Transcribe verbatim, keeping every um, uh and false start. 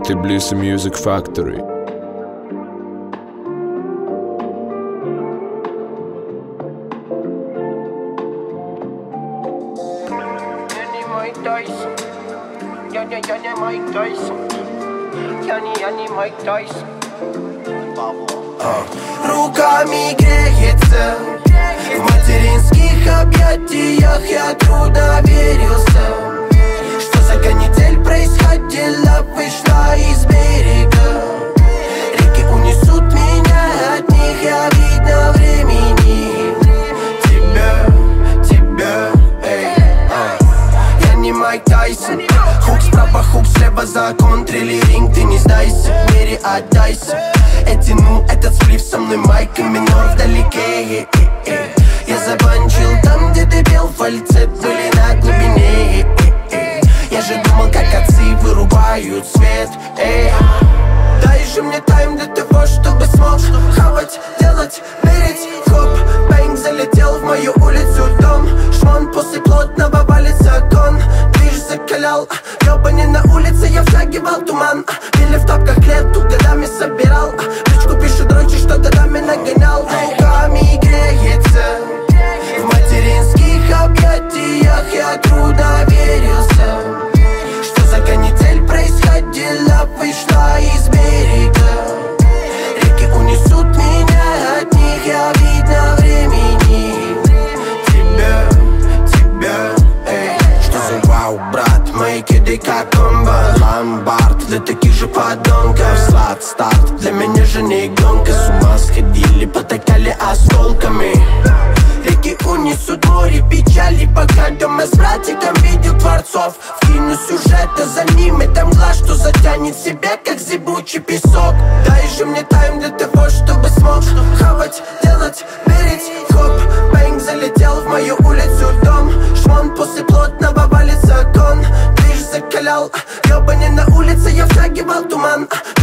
Tbilisi Music Factory. Я не, я не Майк Тайсон. Я не, я не Майк Тайсон. Руками греется в материнских объятиях. Я трудно верился, что за канитель происходила, вышла из берега. Реки унесут меня от них, я видно времени. Тебя, тебя, эй, эй. Я не Майк Тайсон. Хук справа, хук слева, закон, триллеринг, ты не сдайся, в мире отдайся. Я тяну этот сплив со мной, майк и минор вдалеке. Я забанчил там, где ты пел, фальцет были на глубине. Я же думал, как отцы вырубают свет. Дай же мне тайм для того, чтобы смог хавать, делать, верить. Хоп, бэнг, залетел в мою улицу, дом. Шмон после плотного валится гон. Движ закалял, ёбани на улице, я втягивал туман. Пили в тапках клетку, годами собирал. В личку пишет дрочи, что годами нагонял. Руками греется в материнских объятиях. Я трудно верился, что за канитель происходила, вышла из берега. Реки унесут меня от них, я видно времени. Тебя, тебя, эй. Что за вау, брат, мои киды как комбо. Ломбард для таких же подонков. Слад старт, для меня же не гонка. С ума сходили, потакали осколками. Реки унесут море печали, пока дома с братиком видел творцов. Вкину сюжета за ними, там мгла, что затянет себя, как зыбучий песок. Дай же мне тайм для того, чтобы смог хавать, делать, верить. Хоп, бэнг, залетел в мою улицу, дом. Шмон после плотного валится гон. Движ закалял, ёбани на улице, я втягивал туман.